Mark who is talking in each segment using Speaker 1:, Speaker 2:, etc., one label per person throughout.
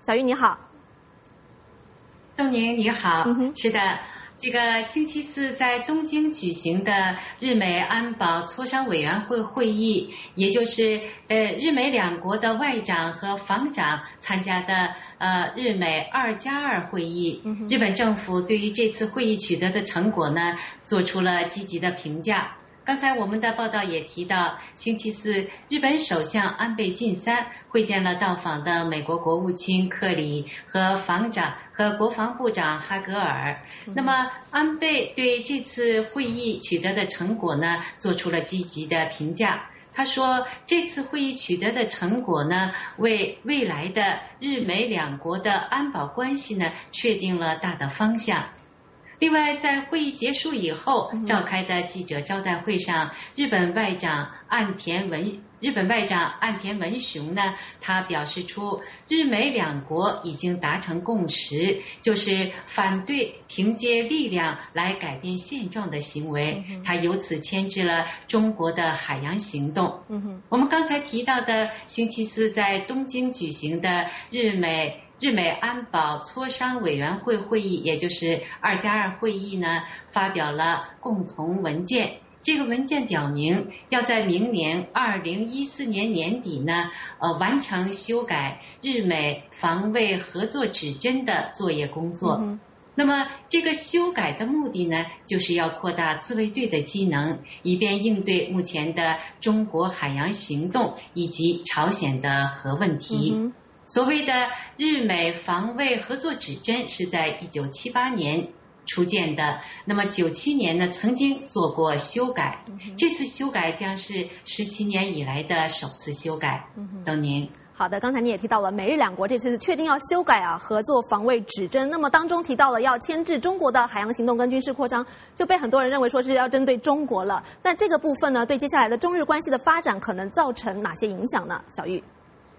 Speaker 1: 小玉你好。
Speaker 2: 东宁你好，是的。这个星期四在东京举行的日美安保磋商委员会会议，也就是日美两国的外长和防长参加的日美2+2会议。日本政府对于这次会议取得的成果呢，做出了积极的评价。刚才我们的报道也提到，星期四，日本首相安倍晋三会见了到访的美国国务卿克里和防长和国防部长哈格尔。那么，安倍对这次会议取得的成果呢，做出了积极的评价。他说，这次会议取得的成果呢，为未来的日美两国的安保关系呢，确定了大的方向。另外，在会议结束以后召开的记者招待会上，日本外长岸田文雄呢，他表示出日美两国已经达成共识，就是反对凭借力量来改变现状的行为。他由此牵制了中国的海洋行动。我们刚才提到的星期四在东京举行的日美安保磋商委员会会议，也就是2+2会议呢，发表了共同文件。这个文件表明，要在明年2014年年底呢，完成修改日美防卫合作指针的作业工作。那么，这个修改的目的呢，就是要扩大自卫队的机能，以便应对目前的中国海洋行动以及朝鲜的核问题。所谓的日美防卫合作指针是在1978年初建的，那么97年呢曾经做过修改，这次修改将是17年以来的首次修改。等您。
Speaker 1: 好的，刚才你也提到了美日两国这次是确定要修改合作防卫指针，那么当中提到了要牵制中国的海洋行动跟军事扩张，就被很多人认为说是要针对中国了。那这个部分呢，对接下来的中日关系的发展可能造成哪些影响呢？小玉。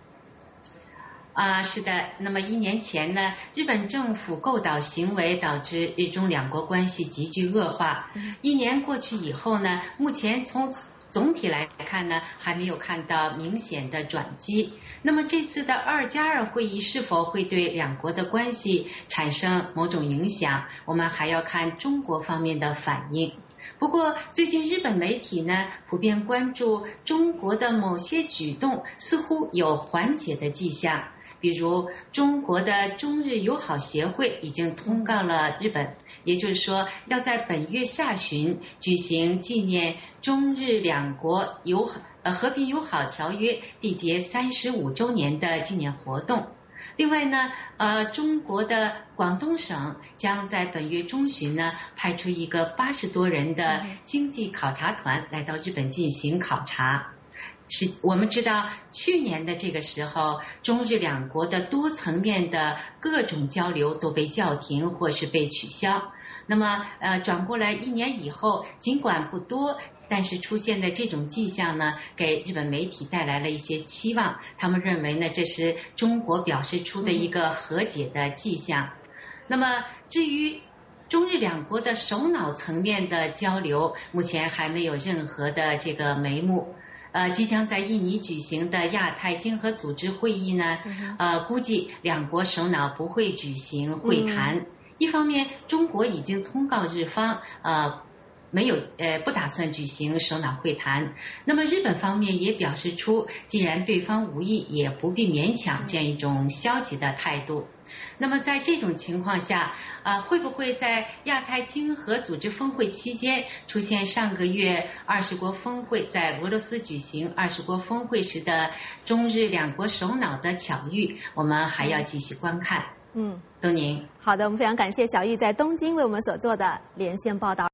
Speaker 2: 是的。那么1年前呢，日本政府购岛行为导致日中两国关系急剧恶化。1年过去以后呢，目前从总体来看呢，还没有看到明显的转机。那么这次的2+2会议是否会对两国的关系产生某种影响，我们还要看中国方面的反应。不过，最近日本媒体呢，普遍关注中国的某些举动似乎有缓解的迹象。比如，中国的中日友好协会已经通告了日本，也就是说，要在本月下旬举行纪念中日两国和平友好条约缔结35周年的纪念活动。另外呢，中国的广东省将在本月中旬呢，派出一个80多人的经济考察团来到日本进行考察。我们知道，去年的这个时候，中日两国的多层面的各种交流都被叫停或是被取消。那么，转过来1年以后，尽管不多，但是出现的这种迹象呢，给日本媒体带来了一些期望。他们认为呢，这是中国表示出的一个和解的迹象。那么，至于中日两国的首脑层面的交流，目前还没有任何的这个眉目。即将在印尼举行的亚太经合组织会议呢，估计两国首脑不会举行会谈。一方面，中国已经通告日方，不打算举行首脑会谈。那么日本方面也表示出，既然对方无意，也不必勉强这样一种消极的态度。那么在这种情况下，会不会在亚太经合组织峰会期间出现上个月20国峰会在俄罗斯举行20国峰会时的中日两国首脑的巧遇？我们还要继续观看。东宁。
Speaker 1: 好的，我们非常感谢小玉在东京为我们所做的连线报道。